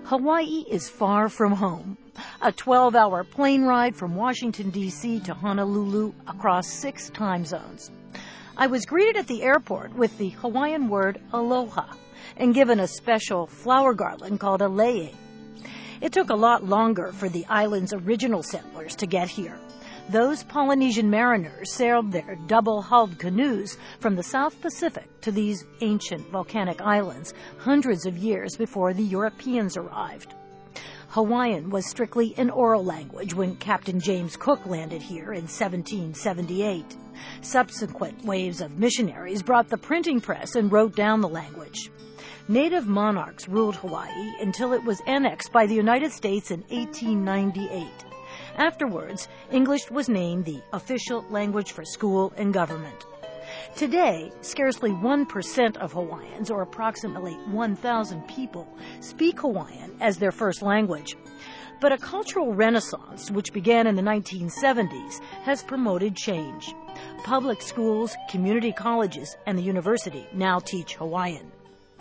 Hawaii is far from home. A 12-hour plane ride from Washington, D.C. to Honolulu across 6 time zones. I was greeted at the airport with the Hawaiian word aloha and given a special flower garland called a lei. It took a lot longer for the island's original settlers to get here. Those Polynesian mariners sailed their double-hulled canoes from the South Pacific to these ancient volcanic islands hundreds of years before the Europeans arrived. Hawaiian was strictly an oral language when Captain James Cook landed here in 1778. Subsequent waves of missionaries brought the printing press and wrote down the language. Native monarchs ruled Hawaii until it was annexed by the United States in 1898. Afterwards, English was named the official language for school and government. Today, scarcely 1% of Hawaiians, or approximately 1,000 people, speak Hawaiian as their first language. But a cultural renaissance, which began in the 1970s, has promoted change. Public schools, community colleges, and the university now teach Hawaiian.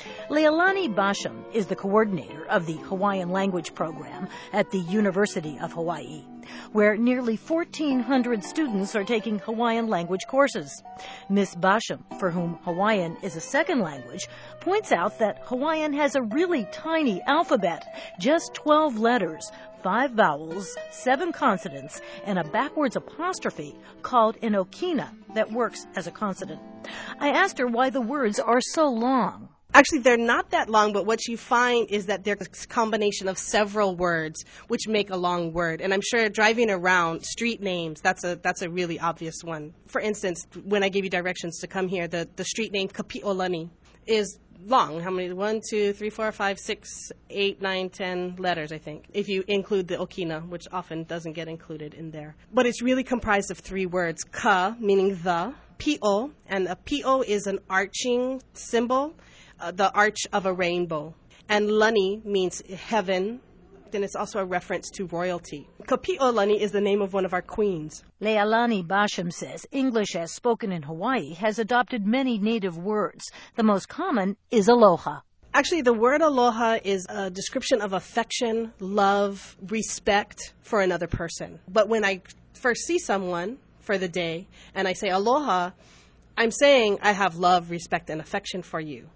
Leilani Basham is the coordinator of the Hawaiian language program at the University of Hawaii, where nearly 1,400 students are taking Hawaiian language courses. Ms. Basham, for whom Hawaiian is a second language, points out that Hawaiian has a really tiny alphabet, just 12 letters, 5 vowels, 7 consonants, and a backwards apostrophe called an okina that works as a consonant. I asked her why the words are so long. Actually, they're not that long, but what you find is that they're a combination of several words, which make a long word. And I'm sure driving around, street names, that's a really obvious one. For instance, when I gave you directions to come here, the street name Kapi'olani is long. How many? 1, 2, 3, 4, 5, 6, 8, 9, 10 letters, I think, if you include the okina, which often doesn't get included in there. But it's really comprised of 3 words. Ka, meaning the, pi'o, and a pi'o is an arching symbol, the arch of a rainbow. And lani means heaven, and it's also a reference to royalty. Kapi'olani is the name of one of our queens. Leilani Basham says English as spoken in Hawaii has adopted many native words. The most common is aloha. Actually, the word aloha is a description of affection, love, respect for another person. But when I first see someone for the day and I say aloha, I'm saying I have love, respect, and affection for you.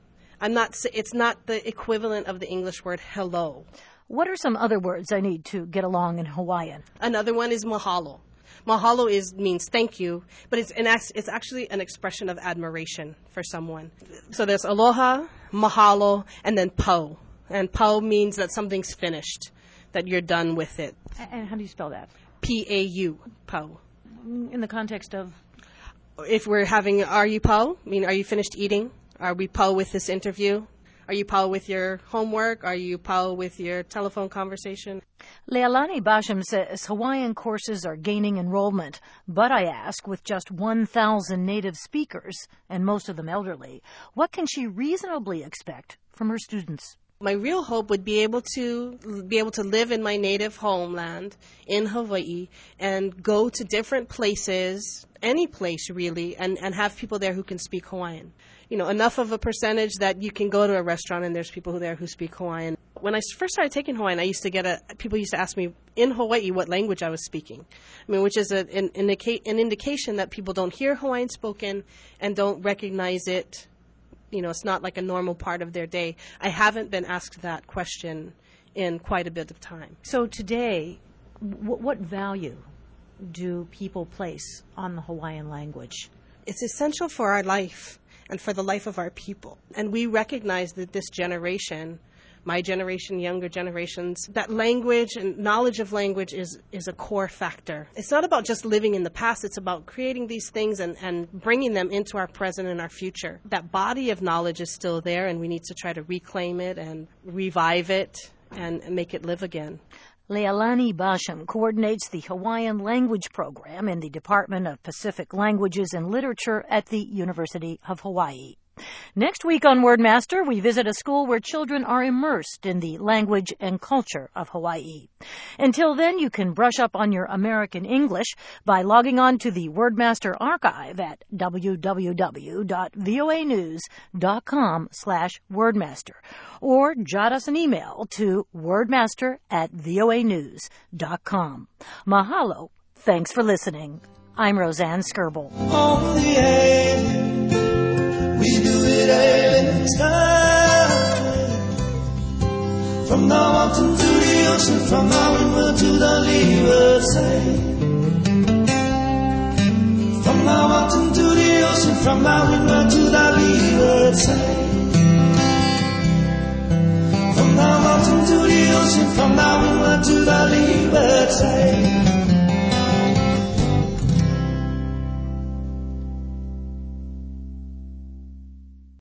It's not the equivalent of the English word hello. What are some other words I need to get along in Hawaiian? Another one is mahalo. Mahalo means thank you, but it's actually an expression of admiration for someone. So there's aloha, mahalo, and then po. And po means that something's finished, that you're done with it. And how do you spell that? P-A-U, po. In the context of? If we're having, are you po? I mean, are you finished eating? Are we po with this interview? Are you po with your homework? Are you po with your telephone conversation? Leilani Basham says Hawaiian courses are gaining enrollment, but I ask, with just 1,000 native speakers, and most of them elderly, what can she reasonably expect from her students? My real hope would be able to live in my native homeland in Hawaii and go to different places, any place really, and have people there who can speak Hawaiian. You know, enough of a percentage that you can go to a restaurant and there's people there who speak Hawaiian. When I first started taking Hawaiian, people used to ask me in Hawaii what language I was speaking. I mean, which is an indication that people don't hear Hawaiian spoken and don't recognize it. You know, it's not like a normal part of their day. I haven't been asked that question in quite a bit of time. So today, what value do people place on the Hawaiian language? It's essential for our life and for the life of our people. And we recognize that this generation, my generation, younger generations, that language and knowledge of language is a core factor. It's not about just living in the past. It's about creating these things and bringing them into our present and our future. That body of knowledge is still there, and we need to try to reclaim it and revive it and make it live again. Leilani Basham coordinates the Hawaiian language program in the Department of Pacific Languages and Literature at the University of Hawaii. Next week on Wordmaster, we visit a school where children are immersed in the language and culture of Hawaii. Until then, you can brush up on your American English by logging on to the Wordmaster archive at www.voanews.com/wordmaster or jot us an email to wordmaster@voanews.com. Mahalo. Thanks for listening. I'm Roseanne Skirble. On the air, we do it every time. From the mountain to the ocean, from the river to the leeward side. From the mountain to the ocean, from the river to the leeward side. From the mountain to the ocean, from the river to the leeward side.